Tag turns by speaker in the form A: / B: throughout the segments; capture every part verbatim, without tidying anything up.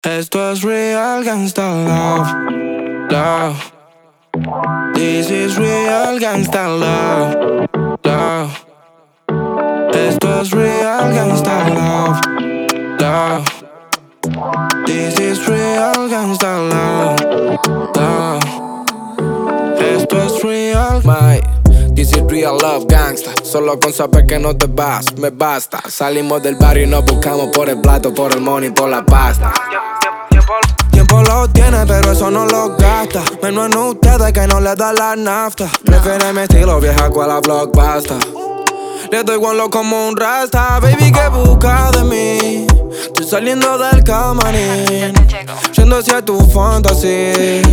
A: Esto es real gangsta love, love. This is real gangsta love, love. Esto es real gangsta love, love. This is real gangsta love, love. Esto es real,
B: my. This is real love gangsta. Solo con saber que no te vas, me basta. Salimos del barrio y nos buscamos por el plato, por el money, por la pasta.
A: Tiempo lo tiene, pero eso no lo gasta. Menos en ustedes que no le da la nafta. Prefiere mi estilo vieja cual la blockbuster. Le doy guanlo como un rasta. Baby, ¿qué busca de mí? Estoy saliendo del camarín, yendo hacia tu fantasía.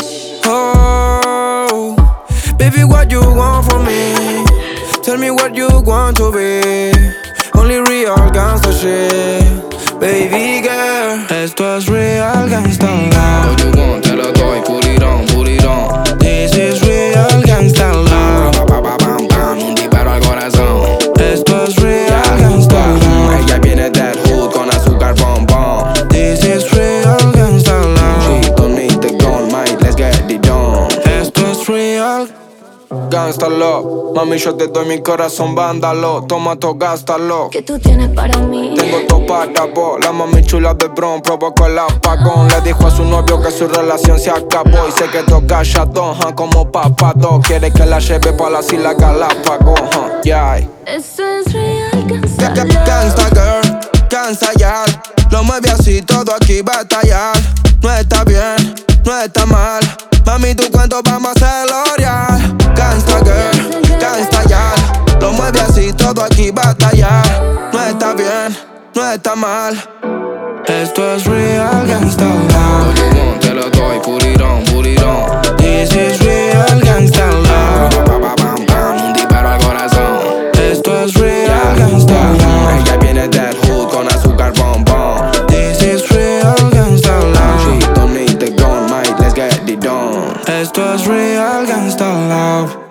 A: Oh, baby, what you want from me? Tell me what you want to be. Only real gangsta shit. Baby girl, esto es real gangsta love.
B: What you want, te lo doy, put it on, put it on.
A: This is real gangsta love.
B: Bam, bam, bam, bam, un disparo al corazón.
A: Esto es real gangsta love.
B: Ella viene del hood con azúcar bombón.
A: This is real gangsta love.
B: She don't need the gun, mate, let's get it on.
A: Esto es real
B: Gangsta love, mami yo te doy mi corazón, vándalo. Toma to, gástalo.
C: ¿Qué tú tienes para mí?
B: Tengo todo para vos. La mami chula de Bron provocó el apagón. Le dijo a su novio que su relación se acabó y se quedó callado, huh, como papado. Quiere que la lleve pa' las Islas Galápagos, huh, yeah.
C: Eso es real gangsta
A: Ga-
C: love.
A: Gangsta girl, gangsta yal. Lo mueve así, todo aquí va a tallar. No está bien, no está mal. Mami, tu cuento vamos a hacerlo real. Gangsta girl, gangsta yal. Lo mueve así, todo aquí va a tallar. No está bien, no está mal. Esto es real gangsta love.
B: What you want, te lo doy, put it on, put it on.
A: This is real gangsta love.
B: Bam, bam, bam, bam, un disparo al corazón.
A: Esto es real gangsta love.
B: Ella viene del hood con azúcar bombón.
A: This is real gangsta love.
B: She don't need the gun, mate, let's get it on.
A: Esto es real gangsta love.